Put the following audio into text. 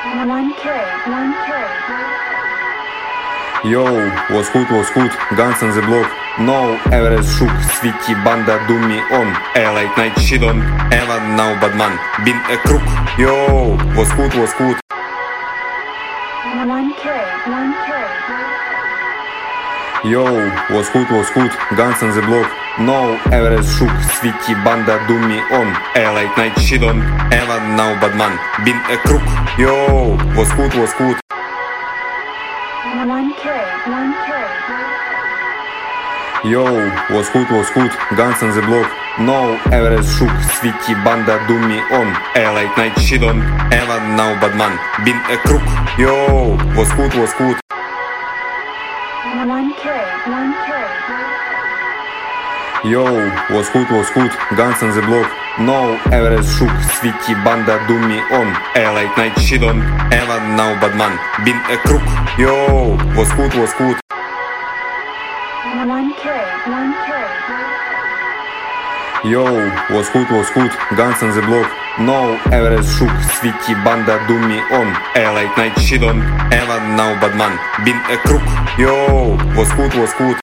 1K, 1K. Yo, was good, Guns on the block. No, Everest shook, Sweetie Banda do me on. A late night shit on, Evan now bad man, been a crook. Yo, was good. 1K, 1K. Yo, was good, Guns on the block. No, Everest shook, Sweetie Banda do me on. A late night shit on, Evan now bad man, been a crook. Yo, was good. 1K, 1K. Yo, was good, Guns on the block. No, Everest shook, Sweetie Banda do me on. A late night shit on, Evan now bad man, been a crook. Yo, was good. 1K, 1K. Yo, was good, Guns on the block. No, Everest shook, Sweetie Banda do me on. A late night shit on, Evan now bad man, been a crook. Yo, was good. 1K, 1K. Yo, was good, Guns on the block. No, Everest shook, Sweetie Banda do me on. A late night shit on, Evan now bad man, been a crook. Yo, was good.